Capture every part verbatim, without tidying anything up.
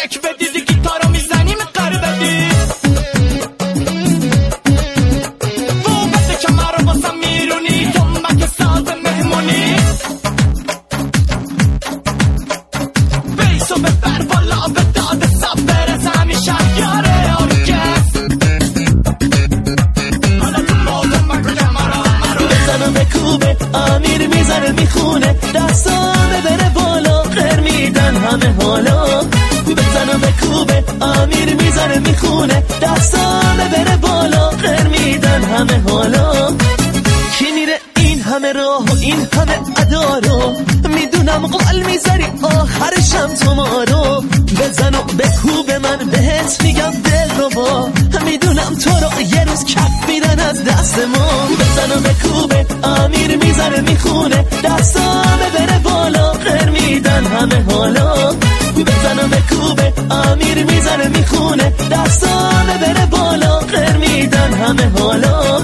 شک بدیدی گیتارو میزنیم قره بدی بوبت کمر واسم میرونی تو مگه ساز مهمونی بیسو ببر بالا به داد سب برس همیشه یاره آرکس حالا تو موضوع مگه کمرا مرو بزن و بکوبه امیر میزنه میخونه دستانه بره بالا غیر میدن همه حالا بزن و بکوبه امیر میزنه میخونه دستانه بره بالا غیر میدن همه حالا کی میره این همه راه و این همه ادا رو میدونم قال میذاری آخرشم تو ما رو بزن و بکوبه من بهت میگم دل رو با میدونم تو رو یه روز کف میدن از دست ما بزن و بکوبه امیر میزنه میخونه دستانه بره بالا غیر میدن همه حالا بزن و بکوبه امیر میزنه میخونه دستانه بره بالا غیر میدن همه حالا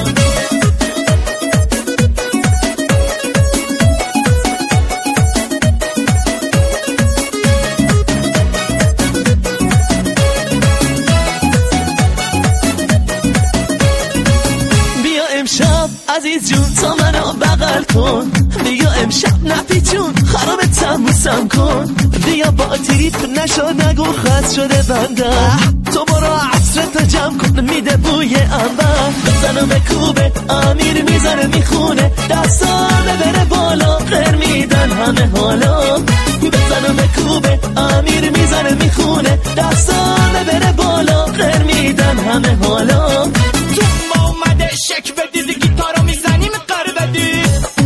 عزیز جون تا منو بغل کن بیا امشب نپیچون خرابتم موسم کن بیا با تریپ نشو نگو خط شده بندم تو برو عصرتو جمع کن میده بوی انبر بزن و بکوبه امیر میزنه میخونه دستانه بره بالا غیر میدن همه حالا بزن و بکوبه امیر میزنه میخونه دستانه بره بالا غیر میدن همه حالا تو ما اومده شک بدیدی گیتارو میزنیم قره بدی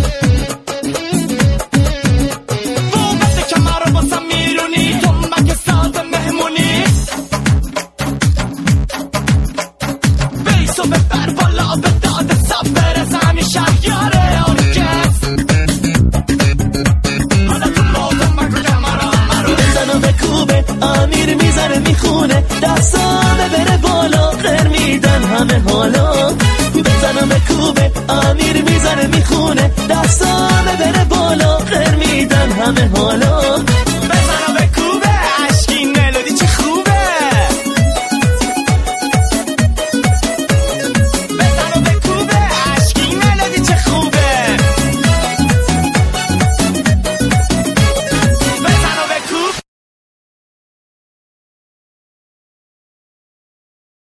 بوبت کمر واسم میرونی تو مگه ساز مهمونی بیسو ببر بالا به داد سب برس همیشه یاره آرکس حالا تو موضوع مگه کمرا مرو بزن و بکوبه امیر میزنه میخونه دستانه بره بالا غیر میدن همه حالا بزن و بکوبه امیر میزنه میخونه دستانه بره بالا غیر میدن همه حالا